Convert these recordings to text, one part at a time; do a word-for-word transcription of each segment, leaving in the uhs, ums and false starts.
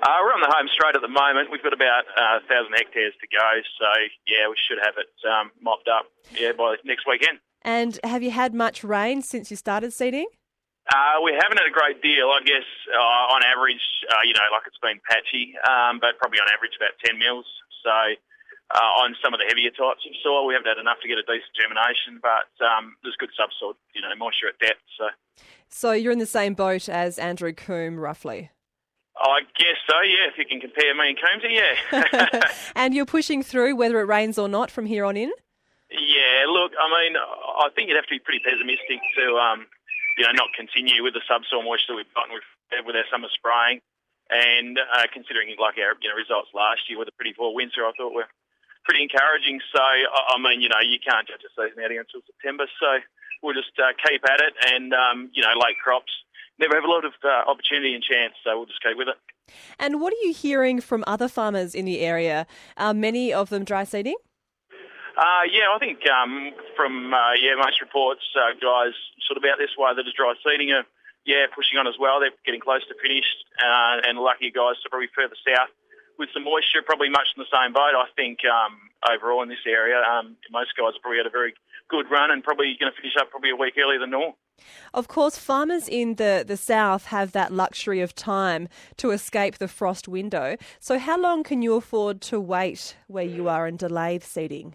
Uh, we're on the home straight at the moment. We've got about uh, one thousand hectares to go, so yeah, we should have it um, mopped up yeah by next weekend. And have you had much rain since you started seeding? Uh, we haven't had a great deal, I guess. Uh, on average, uh, you know, like it's been patchy, um, but probably on average about ten mils. So uh, on some of the heavier types of soil, we haven't had enough to get a decent germination, but um, there's good subsoil, you know, moisture at depth. So, so you're in the same boat as Andrew Coombe, roughly. I guess so, yeah, if you can compare me and Coombsy, yeah. And you're pushing through whether it rains or not from here on in? Yeah, look, I mean, I think you'd have to be pretty pessimistic to, um, you know, not continue with the subsoil moisture we've gotten with, with our summer spraying. And uh, considering, like, our you know results last year with a pretty poor winter, I thought were pretty encouraging. So, I, I mean, you know, you can't judge a season out here until September. So we'll just uh, keep at it and, um, you know, late crops never have a lot of uh, opportunity and chance, so we'll just keep with it. And what are you hearing from other farmers in the area? Are many of them dry seeding? Uh, yeah, I think um, from uh, yeah most reports, uh, guys sort of out this way that is dry seeding are yeah pushing on as well. They're getting close to finished, uh, and lucky guys are probably further south with some moisture, probably much in the same boat. I think um, overall in this area, um, most guys have probably had a very good run and probably going to finish up probably a week earlier than normal. Of course, farmers in the, the south have that luxury of time to escape the frost window. So how long can you afford to wait where you are and delay seeding?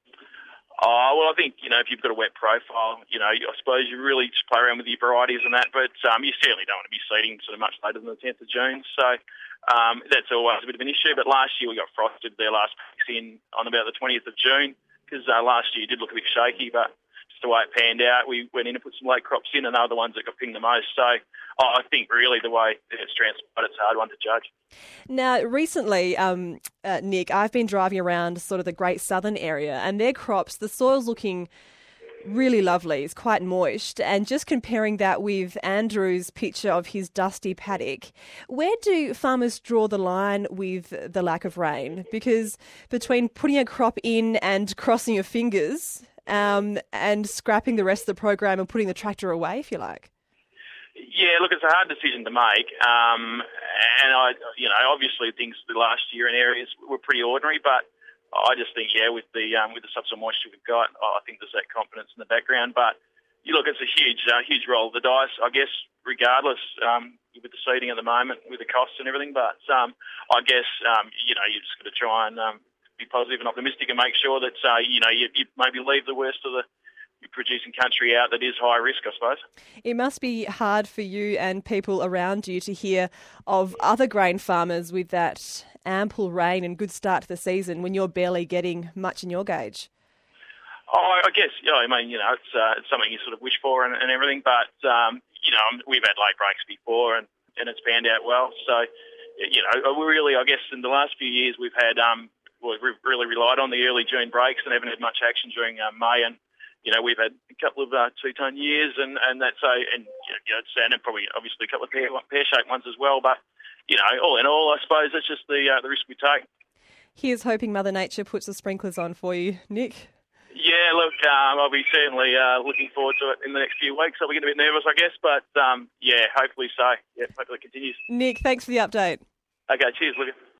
Oh, well, I think, you know, if you've got a wet profile, you know, I suppose you really just play around with your varieties and that, but um, you certainly don't want to be seeding sort of much later than the tenth of June. So um, that's always a bit of an issue. But last year we got frosted their last picks in on about the twentieth of June because uh, last year it did look a bit shaky, but just the way it panned out, we went in and put some late crops in and they're the ones that got pinged the most. So oh, I think really the way it's transpired, it's a hard one to judge. Now, recently, um, uh, Nick, I've been driving around sort of the Great Southern area and their crops, the soil's looking really lovely. It's quite moist. And just comparing that with Andrew's picture of his dusty paddock, where do farmers draw the line with the lack of rain? Because between putting a crop in and crossing your fingers um, and scrapping the rest of the program and putting the tractor away, if you like. Yeah, look, it's a hard decision to make. Um, and, I, you know, obviously things the last year in areas were pretty ordinary, but I just think, yeah, with the um, with the subsoil moisture we've got, I think there's that confidence in the background. But you look, it's a huge, uh, huge roll of the dice, I guess, regardless um, with the seeding at the moment, with the costs and everything. But um, I guess, um, you know, you just got to try and um, be positive and optimistic and make sure that, uh, you know, you, you maybe leave the worst of the producing country out that is high risk, I suppose. It must be hard for you and people around you to hear of other grain farmers with that ample rain and good start to the season when you're barely getting much in your gauge. Oh, I guess, yeah, I mean, you know, it's, uh, it's something you sort of wish for and, and everything, but, um, you know, we've had late breaks before and, and it's panned out well. So, you know, we really, I guess, in the last few years we've had, um, well, we've really relied on the early June breaks and haven't had much action during uh, May and you know, we've had a couple of uh, two-ton years, and, and that's so, and you know, it's, and probably obviously a couple of pear, pear-shaped ones as well. But you know, all in all, I suppose that's just the uh, the risk we take. Here's hoping Mother Nature puts the sprinklers on for you, Nick. Yeah, look, um, I'll be certainly uh, looking forward to it in the next few weeks. I'll be getting a bit nervous, I guess, but um, yeah, hopefully so. Yeah, hopefully it continues. Nick, thanks for the update. Okay, cheers, Olivia.